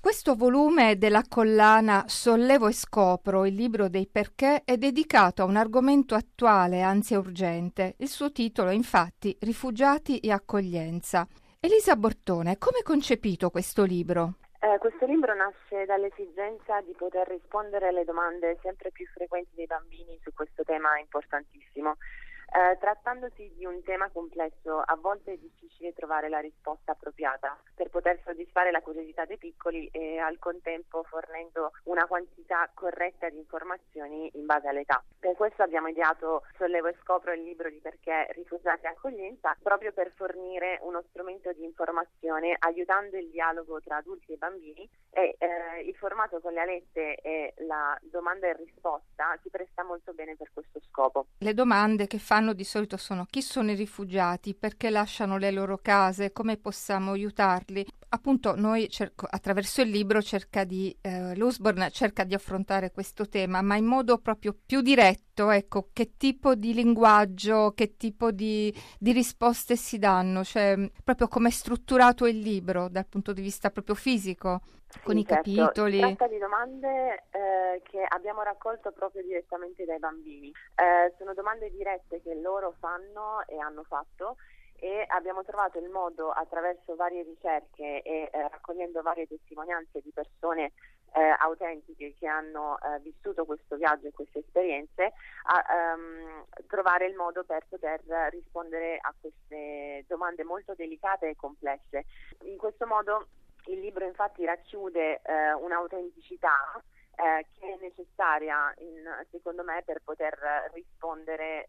Questo volume della collana Sollevo e scopro, il libro dei perché, è dedicato a un argomento attuale, anzi urgente. Il suo titolo è infatti Rifugiati e accoglienza. Elisa Bortone, come hai concepito questo libro? Questo libro nasce dall'esigenza di poter rispondere alle domande sempre più frequenti dei bambini su questo tema importantissimo. Trattandosi di un tema complesso, a volte è difficile trovare la risposta appropriata per poter soddisfare la curiosità dei piccoli e al contempo fornendo una quantità corretta di informazioni in base all'età. Per questo abbiamo ideato Sollevo e scopro, il libro di perché rifugiati e accoglienza, proprio per fornire uno strumento di informazione aiutando il dialogo tra adulti e bambini, e il formato con le alette e la domanda e risposta si presta molto bene per questo scopo. Le domande che fanno di solito sono: chi sono i rifugiati, perché lasciano le loro case, come possiamo aiutarli? Appunto noi attraverso il libro l'Usborne cerca di affrontare questo tema, ma in modo proprio più diretto. Ecco, che tipo di linguaggio, che tipo di risposte si danno, cioè proprio come è strutturato il libro dal punto di vista proprio fisico, con i capitoli. Si tratta di domande che abbiamo raccolto proprio direttamente dai bambini. Sono domande dirette che loro fanno e hanno fatto, e abbiamo trovato il modo, attraverso varie ricerche e raccogliendo varie testimonianze di persone autentiche che hanno vissuto questo viaggio e queste esperienze, a trovare il modo per poter rispondere a queste domande molto delicate e complesse. In questo modo il libro infatti racchiude un'autenticità che è necessaria, secondo me, per poter rispondere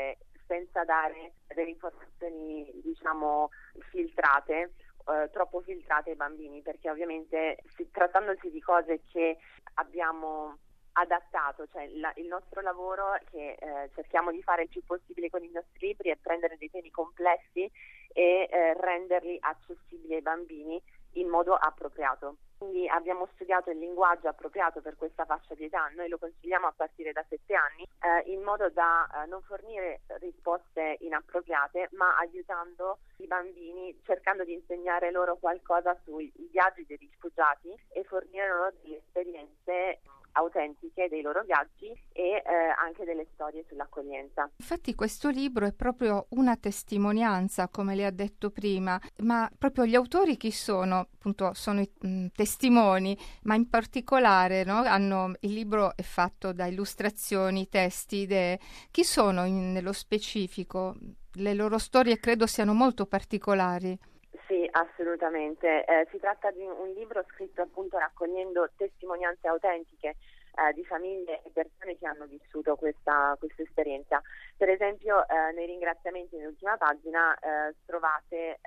senza dare delle informazioni, diciamo, filtrate, troppo filtrate ai bambini, perché ovviamente trattandosi di cose che abbiamo adattato, cioè il nostro lavoro che cerchiamo di fare il più possibile con i nostri libri è prendere dei temi complessi e renderli accessibili ai bambini in modo appropriato. Quindi abbiamo studiato il linguaggio appropriato per questa fascia di età, noi lo consigliamo a partire da 7 anni, in modo da non fornire risposte inappropriate, ma aiutando i bambini, cercando di insegnare loro qualcosa sui viaggi dei rifugiati e fornire loro delle esperienze autentiche dei loro viaggi e anche delle storie sull'accoglienza. Infatti questo libro è proprio una testimonianza, come lei ha detto prima, ma proprio gli autori chi sono? Appunto sono i testimoni, ma in particolare il libro è fatto da illustrazioni, testi, idee. Chi sono nello specifico? Le loro storie credo siano molto particolari. Sì, assolutamente. Si tratta di un libro scritto appunto raccogliendo testimonianze autentiche di famiglie e persone che hanno vissuto questa esperienza. Per esempio, nei ringraziamenti nell'ultima pagina trovate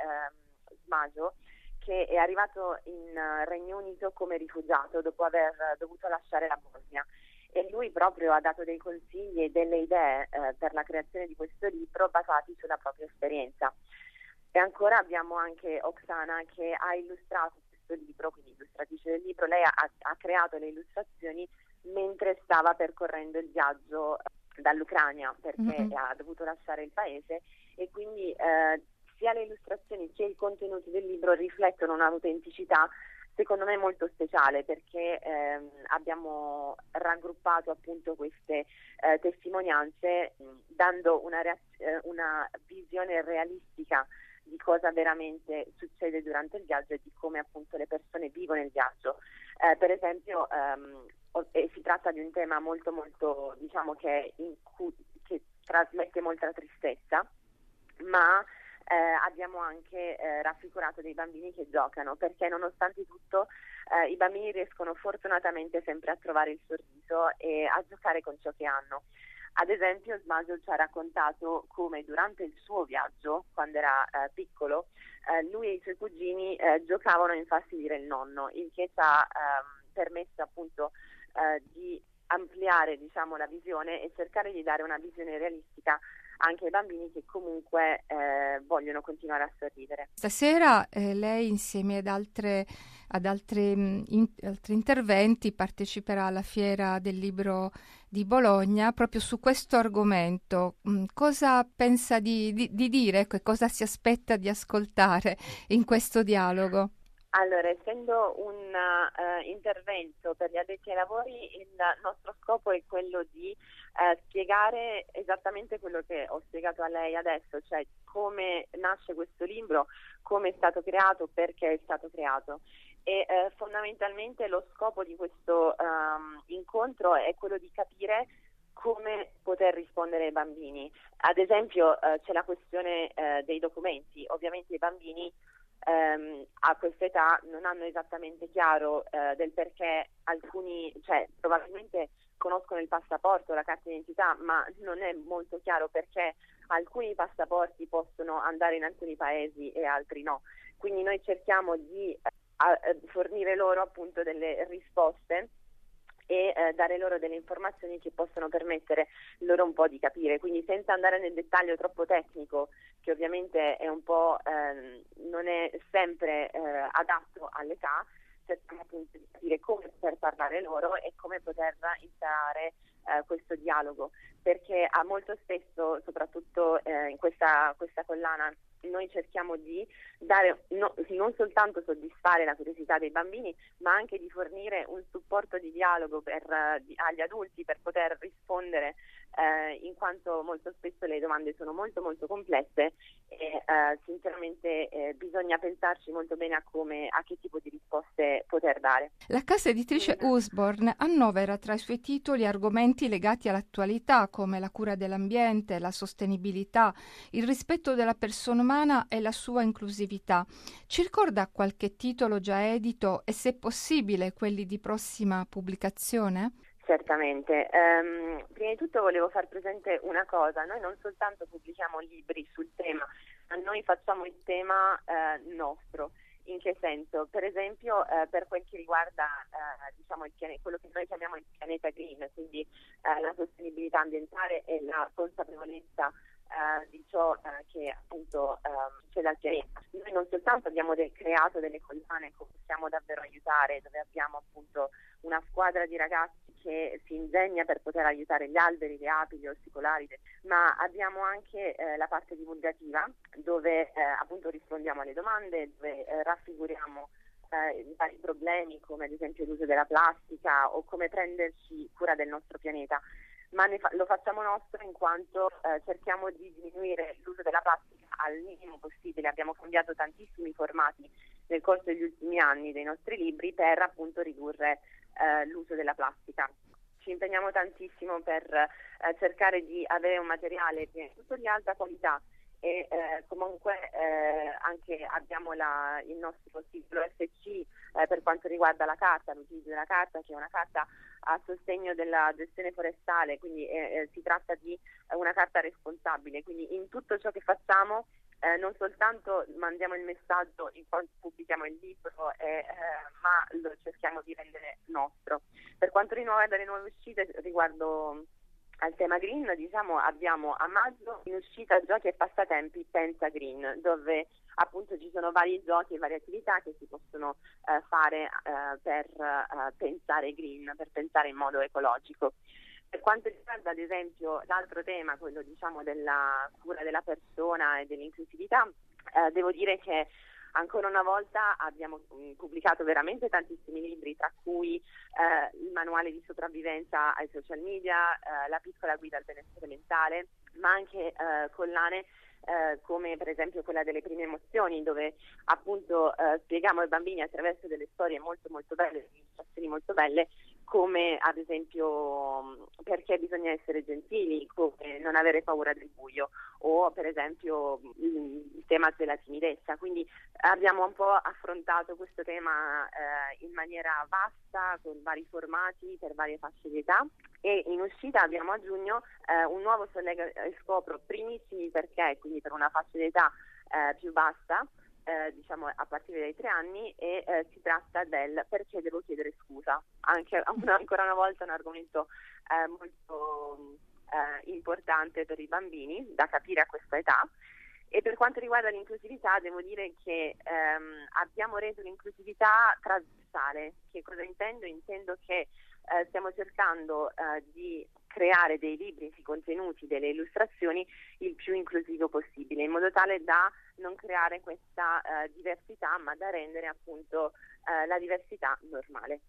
Smajo, che è arrivato in Regno Unito come rifugiato dopo aver dovuto lasciare la Bosnia. E lui proprio ha dato dei consigli e delle idee per la creazione di questo libro basati sulla propria esperienza. E ancora abbiamo anche Oksana, che ha illustrato questo libro, quindi illustratrice del libro. Lei ha creato le illustrazioni mentre stava percorrendo il viaggio dall'Ucraina, perché ha dovuto lasciare il paese, e quindi sia le illustrazioni che i contenuti del libro riflettono un'autenticità secondo me molto speciale, perché abbiamo raggruppato appunto queste testimonianze dando una visione realistica di cosa veramente succede durante il viaggio e di come appunto le persone vivono il viaggio. Per esempio si tratta di un tema molto molto, diciamo, che trasmette molta tristezza, ma abbiamo anche raffigurato dei bambini che giocano, perché nonostante tutto i bambini riescono fortunatamente sempre a trovare il sorriso e a giocare con ciò che hanno. Ad esempio Smajo ci ha raccontato come durante il suo viaggio, quando era piccolo, lui e i suoi cugini giocavano a infastidire il nonno, il che ci ha permesso appunto di ampliare, diciamo, la visione e cercare di dare una visione realistica anche ai bambini che comunque vogliono continuare a sorridere. Stasera lei, insieme ad altri interventi, parteciperà alla Fiera del Libro di Bologna proprio su questo argomento. Cosa pensa di dire, ecco, e cosa si aspetta di ascoltare in questo dialogo? Allora, essendo un intervento per gli addetti ai lavori, il nostro scopo è quello di spiegare esattamente quello che ho spiegato a lei adesso, cioè come nasce questo libro, come è stato creato, perché è stato creato. E fondamentalmente lo scopo di questo incontro è quello di capire come poter rispondere ai bambini. Ad esempio c'è la questione dei documenti. Ovviamente i bambini a questa età non hanno esattamente chiaro del perché alcuni, cioè probabilmente conoscono il passaporto, la carta d'identità, ma non è molto chiaro perché alcuni passaporti possono andare in alcuni paesi e altri no. Quindi noi cerchiamo di fornire loro appunto delle risposte e dare loro delle informazioni che possono permettere loro un po' di capire, quindi senza andare nel dettaglio troppo tecnico, che ovviamente è un po' non è sempre adatto all'età, cerchiamo appunto di capire come poter parlare loro e come poter instaurare questo dialogo, perché molto spesso, soprattutto in questa collana, noi cerchiamo di dare non soltanto soddisfare la curiosità dei bambini, ma anche di fornire un supporto di dialogo agli adulti per poter rispondere, in quanto molto spesso le domande sono molto molto complesse e sinceramente bisogna pensarci molto bene a che tipo di risposte poter dare. La casa editrice Usborne annovera tra i suoi titoli argomenti legati all'attualità come la cura dell'ambiente, la sostenibilità, il rispetto della persona umana e la sua inclusività. Ci ricorda qualche titolo già edito e, se possibile, quelli di prossima pubblicazione? Certamente. Prima di tutto volevo far presente una cosa: noi non soltanto pubblichiamo libri sul tema, ma noi facciamo il tema nostro. In che senso? Per esempio, per quel che riguarda diciamo quello che noi chiamiamo il pianeta green, quindi la sostenibilità ambientale e la consapevolezza di ciò che appunto c'è dal pianeta. Noi non soltanto abbiamo creato delle collane che possiamo davvero aiutare, dove abbiamo appunto una squadra di ragazzi che si ingegna per poter aiutare gli alberi, le api, gli orsi polari, ma abbiamo anche la parte divulgativa, dove appunto rispondiamo alle domande, dove raffiguriamo i vari problemi, come ad esempio l'uso della plastica o come prenderci cura del nostro pianeta. Ma lo facciamo nostro in quanto cerchiamo di diminuire l'uso della plastica al minimo possibile. Abbiamo cambiato tantissimi formati nel corso degli ultimi anni dei nostri libri per appunto ridurre l'uso della plastica. Ci impegniamo tantissimo per cercare di avere un materiale prima di tutto di alta qualità e comunque anche abbiamo il nostro sito FC per quanto riguarda la carta, l'utilizzo della carta, che è una carta a sostegno della gestione forestale, quindi si tratta di una carta responsabile, quindi in tutto ciò che facciamo non soltanto mandiamo il messaggio in quanto pubblichiamo il libro, ma lo cerchiamo di rendere nostro. Per quanto riguarda le nuove uscite riguardo al tema green, diciamo, abbiamo a maggio in uscita Giochi e Passatempi Pensa Green, dove appunto ci sono vari giochi e varie attività che si possono fare per pensare green, per pensare in modo ecologico. Per quanto riguarda ad esempio l'altro tema, quello diciamo della cura della persona e dell'inclusività, devo dire che ancora una volta abbiamo pubblicato veramente tantissimi libri, tra cui il manuale di sopravvivenza ai social media, la piccola guida al benessere mentale, ma anche collane come per esempio quella delle prime emozioni, dove appunto spieghiamo ai bambini attraverso delle storie molto molto belle, delle illustrazioni molto belle, come ad esempio perché bisogna essere gentili, come non avere paura del buio, o per esempio il tema della timidezza. Quindi abbiamo un po' affrontato questo tema in maniera vasta, con vari formati per varie fasce di età, e in uscita abbiamo a giugno un nuovo Sollega e Scopro, primissimi perché, quindi per una fascia di età più bassa, diciamo a partire dai 3 anni, e si tratta del perché devo chiedere scusa, anche ancora una volta un argomento molto importante per i bambini da capire a questa età. E per quanto riguarda l'inclusività, devo dire che abbiamo reso l'inclusività trasversale. Che cosa intendo? Intendo che stiamo cercando di creare dei libri, dei contenuti, delle illustrazioni il più inclusivo possibile, in modo tale da non creare questa diversità, ma da rendere appunto la diversità normale.